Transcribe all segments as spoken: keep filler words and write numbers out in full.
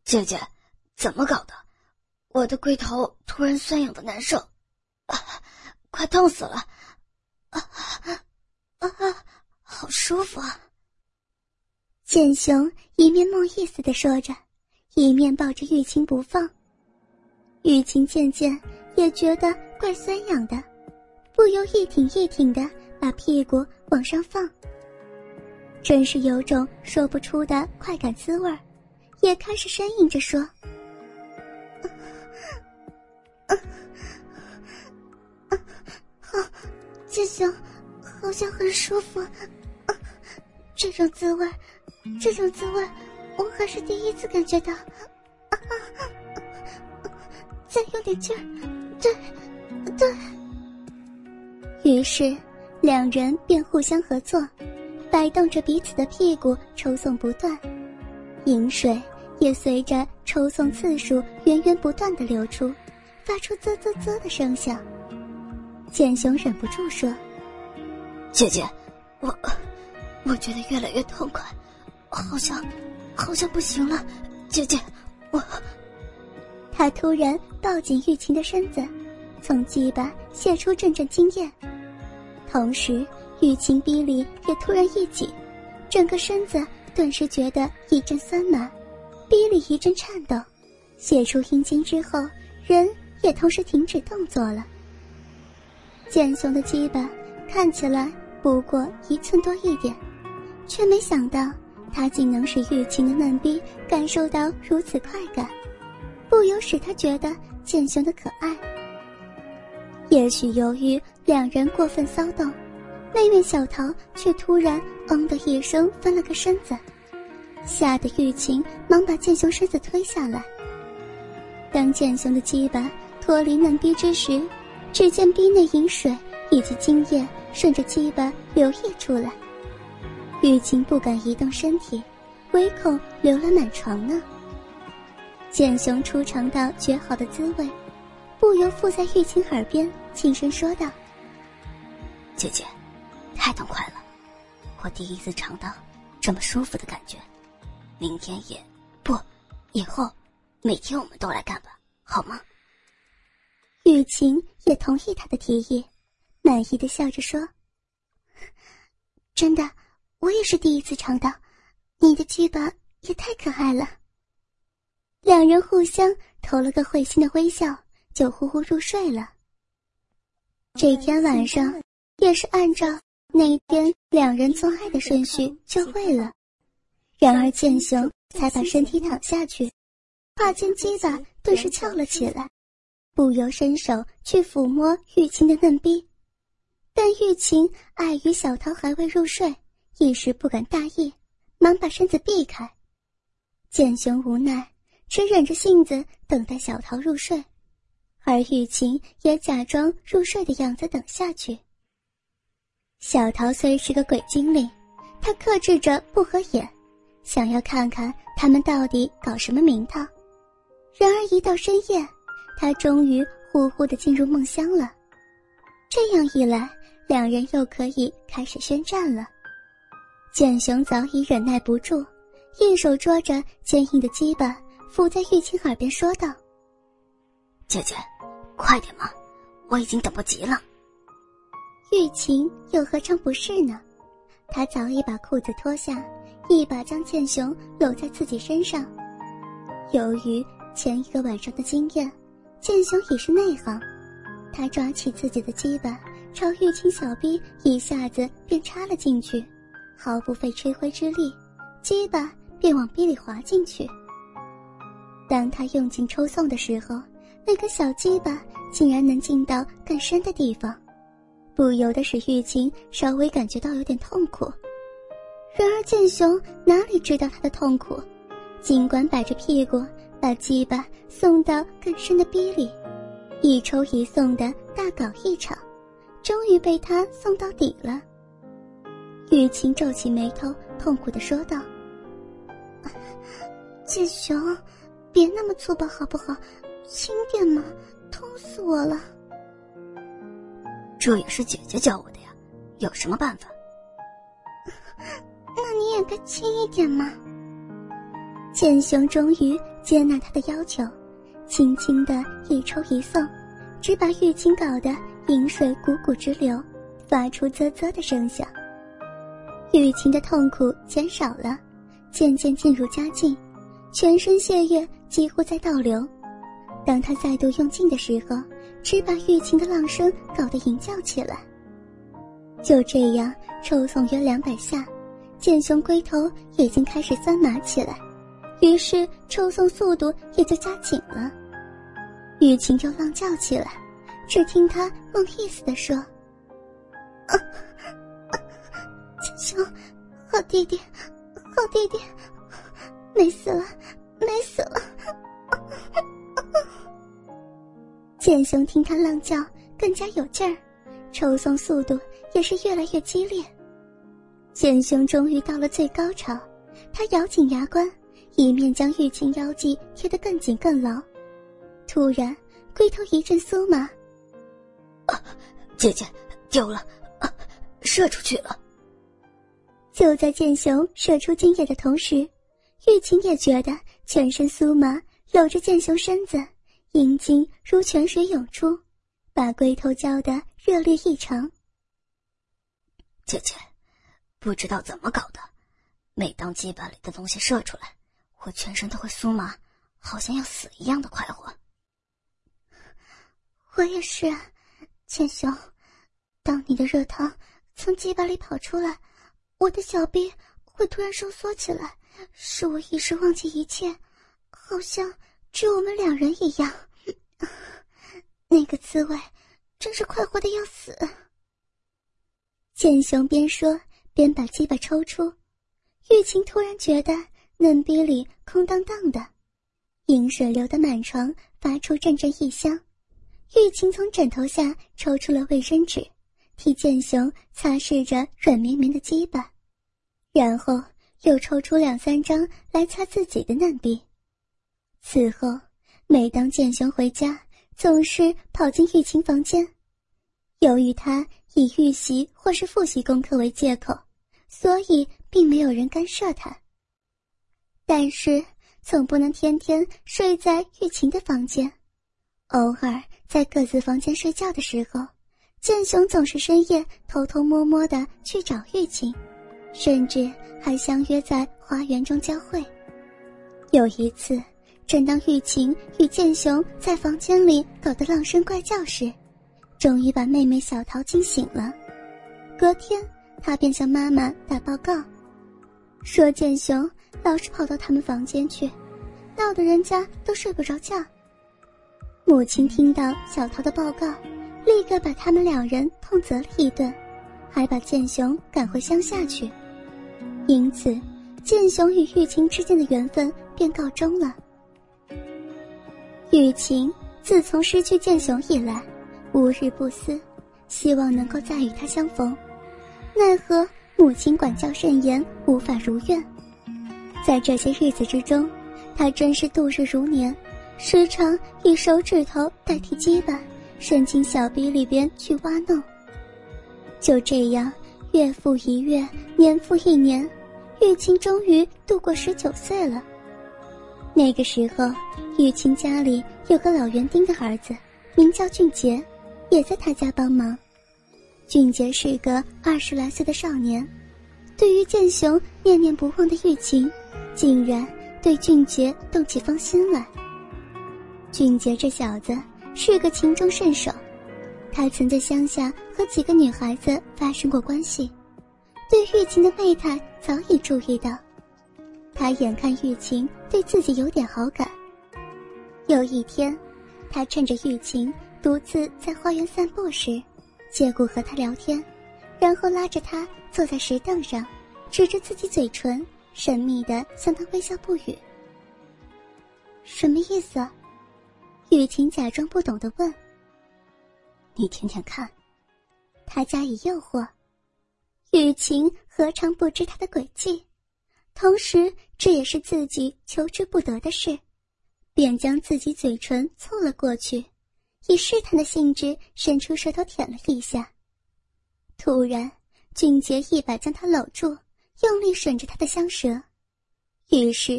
姐姐，怎么搞的？我的龟头突然酸痒的难受，啊，快痛死了！啊啊，好舒服啊！ 简雄一面梦意思地说着，一面抱着玉琴不放。玉琴渐渐也觉得怪酸痒的，不由一挺一挺地把屁股往上放，真是有种说不出的快感滋味，也开始呻吟着说：好，简雄，好像很舒服，啊，这种滋味，这种滋味，我还是第一次感觉到。啊，再用点劲儿，对，对。于是，两人便互相合作，摆动着彼此的屁股，抽送不断，饮水也随着抽送次数源源不断地流出，发出啧啧啧的声响。简雄忍不住说： 姐姐，我我觉得越来越痛快，好像好像不行了，姐姐，我…… 他突然抱紧玉琴的身子，从鸡巴泄出阵阵精液，同时玉琴逼里也突然一紧，整个身子顿时觉得一阵酸麻，逼里一阵颤抖，泄出阴茎之后，人也同时停止动作了。简雄的鸡巴看起来不过一寸多一点，却没想到他竟能使玉琴的嫩逼感受到如此快感，不由使他觉得简雄的可爱。也许由于两人过分骚动，妹妹小桃却突然嗯的一声翻了个身子，吓得玉琴忙把简雄身子推下来。当简雄的鸡巴脱离嫩逼之时，只见逼内饮水以及精液顺着鸡巴流溢出来，玉琴不敢移动身体，唯恐流了满床呢。简雄初尝到绝好的滋味，不由附在玉琴耳边轻声说道： 姐姐，太痛快了，我第一次尝到这么舒服的感觉，明天也不以后每天我们都来干吧，好吗？ 玉琴也同意他的提议，满意的笑着说：真的，我也是第一次尝到，你的鸡巴也太可爱了。两人互相投了个会心的微笑，就呼呼入睡了。这天晚上也是按照那天两人做爱的顺序就位了，然而简雄才把身体躺下去，胯间鸡巴顿时翘了起来，不由伸手去抚摸玉琴的嫩逼，但玉琴碍于小桃还未入睡，一时不敢大意，忙把身子避开。简雄无奈，只忍着性子等待小桃入睡，而玉琴也假装入睡的样子等下去。小桃虽是个鬼精灵，她克制着不合眼，想要看看他们到底搞什么名堂。然而一到深夜，她终于呼呼地进入梦乡了。这样一来，两人又可以开始宣战了。简雄早已忍耐不住，一手捉着坚硬的鸡巴，附在玉琴耳边说道： 姐姐，快点嘛，我已经等不及了。 玉琴又何尝不是呢？她早已把裤子脱下，一把将剑雄搂在自己身上。由于前一个晚上的经验，剑雄已是内行，他抓起自己的鸡巴，朝玉琴小臂一下子便插了进去，毫不费吹灰之力，鸡巴便往逼里滑进去。当他用劲抽送的时候，那个小鸡巴竟然能进到更深的地方，不由得使玉琴稍微感觉到有点痛苦。然而剑雄哪里知道他的痛苦，尽管摆着屁股把鸡巴送到更深的逼里，一抽一送的大搞一场，终于被他送到底了。玉琴皱起眉头，痛苦地说道：剑雄，别那么粗暴好不好，轻点嘛，痛死我了。 这也是姐姐教我的呀，有什么办法？ 那你也该轻一点嘛。剑雄终于接纳他的要求，轻轻地一抽一送，只把玉琴搞得饮水汩汩直流，发出啧啧的声响。玉琴的痛苦减少了，渐渐进入佳境，全身血液几乎在倒流。当他再度用劲的时候，只把玉琴的浪声搞得吟叫起来。就这样抽送约两百下，剑雄龟头已经开始酸麻起来，于是抽送速度也就加紧了。玉琴就浪叫起来，只听他梦意思地说：啊剑雄，好弟弟，好弟弟，美死了，美死了。剑雄听他浪叫更加有劲儿，抽送速度也是越来越激烈。剑雄终于到了最高潮，他咬紧牙关，一面将玉琴腰际贴得更紧更牢。突然龟头一阵酥麻， 啊，姐姐丢了，啊，射出去了。 就在剑雄射出精液的同时，玉琴也觉得全身酥麻，搂着剑雄身子，阴茎如泉水涌出，把龟头浇得热烈异常。 姐姐，不知道怎么搞的，每当鸡巴里的东西射出来，我全身都会酥麻，好像要死一样的快活。 我也是啊，剑雄，当你的热汤从鸡巴里跑出来，我的小臂会突然收缩起来，使我一时忘记一切，好像只有我们两人一样。那个滋味真是快活的要死。剑雄边说边把鸡巴抽出，玉琴突然觉得嫩逼里空荡荡的，饮水流得满床，发出阵阵异香。玉琴从枕头下抽出了卫生纸，替剑雄擦拭着软绵绵的鸡巴，然后又抽出两三张来擦自己的嫩逼。此后每当剑雄回家，总是跑进玉琴房间。由于他以预习或是复习功课为借口，所以并没有人干涉他。但是总不能天天睡在玉琴的房间，偶尔在各自房间睡觉的时候，剑雄总是深夜偷偷摸摸地去找玉琴，甚至还相约在花园中交汇。有一次，正当玉琴与剑雄在房间里搞得浪声怪叫时，终于把妹妹小桃惊醒了。隔天她便向妈妈打报告，说剑雄老是跑到他们房间去，闹得人家都睡不着觉。母亲听到小桃的报告，立刻把他们两人痛责了一顿，还把剑雄赶回乡下去。因此剑雄与玉琴之间的缘分便告终了。玉琴自从失去剑雄以来，无日不思，希望能够再与他相逢，奈何母亲管教甚严，无法如愿。在这些日子之中，他真是度日如年，时常以手指头代替鸡巴，伸进小臂里边去挖弄。就这样，月复一月，年复一年，玉琴终于度过十九岁了。那个时候，玉琴家里有个老园丁的儿子，名叫俊杰，也在他家帮忙。俊杰是个二十来岁的少年，对于剑雄念念不忘的玉琴，竟然对俊杰动起芳心来。俊杰这小子是个情重甚守，他曾在乡下和几个女孩子发生过关系，对玉琴的媚态早已注意到。他眼看玉琴对自己有点好感，有一天他趁着玉琴独自在花园散步时，借故和她聊天，然后拉着她坐在石凳上，指着自己嘴唇，神秘地向她微笑不语。什么意思啊？玉琴假装不懂地问。你舔舔看，他加以诱惑。玉琴何尝不知他的诡计，同时这也是自己求之不得的事，便将自己嘴唇凑了过去，以试探的性质伸出舌头舔了一下。突然俊杰一把将他搂住，用力吮着他的香舌，于是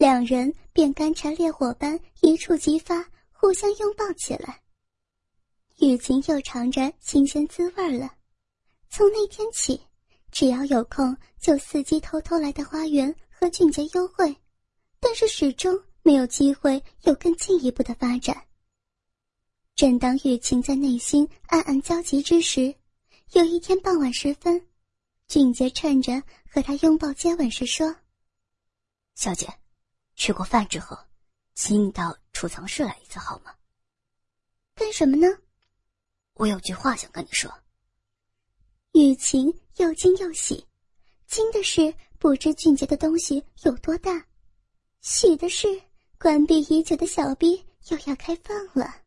两人便干柴烈火般一触即发，互相拥抱起来。雨晴又尝着新鲜滋味了，从那天起，只要有空就伺机偷偷来到花园和俊杰幽会，但是始终没有机会有更进一步的发展。正当雨晴在内心暗暗焦急之时，有一天傍晚时分，俊杰趁着和他拥抱接吻时说： 小姐，吃过饭之后请你到储藏室来一次好吗？ 干什么呢？ 我有句话想跟你说。 雨晴又惊又喜，惊的是不知俊杰的东西有多大，喜的是关闭已久的小逼又要开放了。